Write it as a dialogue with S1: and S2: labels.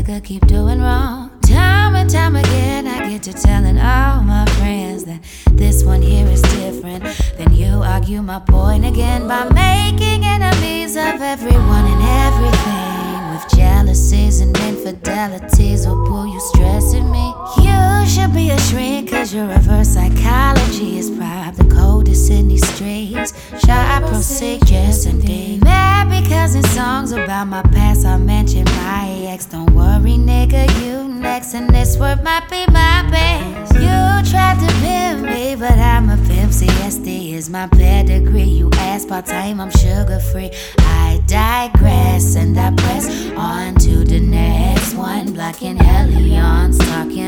S1: nigga keep doing wrong. Time and time again, I get to telling all my friends that this one here is different. Then you argue my point again by making enemies of everyone and everything, with jealousies and infidelities will pull you stressing me. You should be a shrink, cause your reverse psychology is probably the coldest in these streets. Shall I proceed? Yes indeed. Mad because in songs about my past I mention my ex. Don't worry nigga, you next, and this word might be my best. You tried to pimp me, but I'm a pimp. CSD is my pedigree. You aspartame, I'm sugar free. I digress and I press on to the next one. Blocking hellions, talking